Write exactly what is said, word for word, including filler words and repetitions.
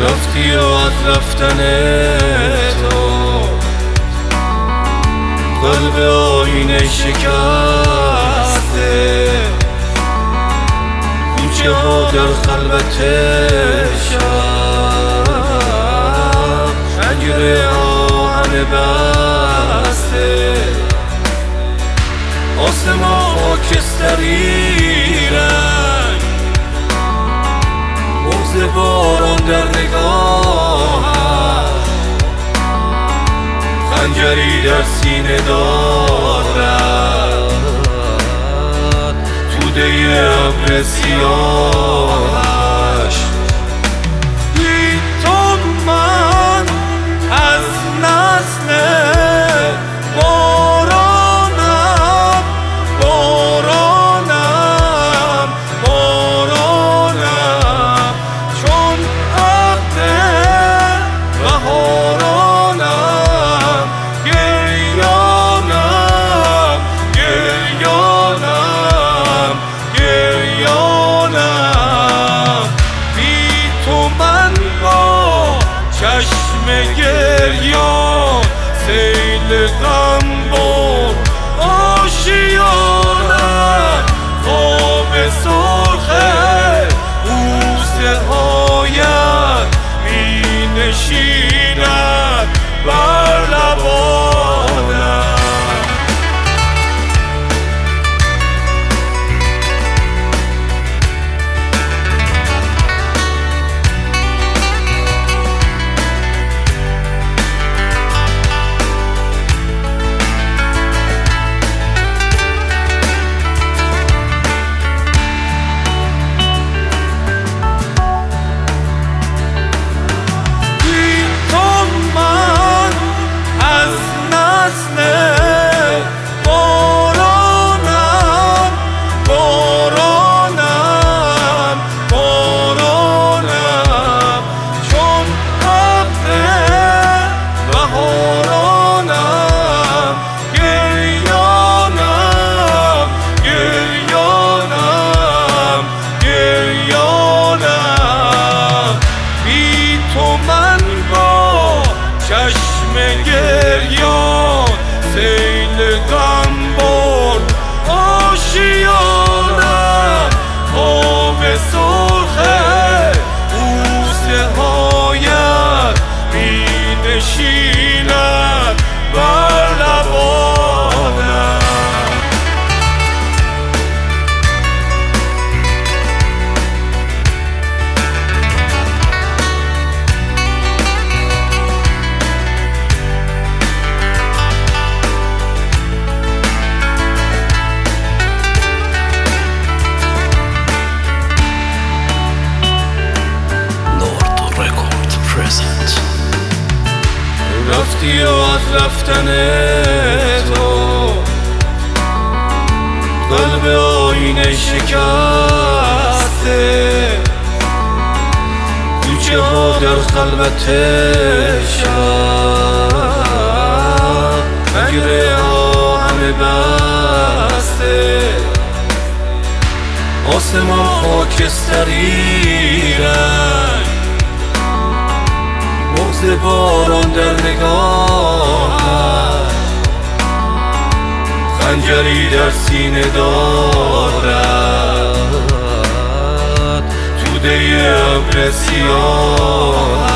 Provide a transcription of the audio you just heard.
رفتی و از رفتن تو قلب آینه شکسته، کوچه ها در خلوت شب پنجره آهن بسته، آسمان خاکستری رنگ، بغض باران در نگاهش، خنجری در سینه دارد توده ابر سیاهش. بی تو من از نسل بارانم، بارانم، بارانم، چون عهد بهارانم، گریانم، گریانم، گریانم. بی تو من با چشم گریان سیل غم برد آشیانم، خواب سرخ بوسه هایت می نشیند بر لبانم. چشم گریان سیل غم برد آشیانم، خواب سرخ بوسه هایت می نشیند بر لبانم. رفتی و از رفتن تو قلب آینه شکسته، کوچه ها در خلوت شب پنجره آهن بسته، آسمان خاکستری رنگ، بغض باران در نگاهش، خنجری در سینه دارد توده ابر سیاه.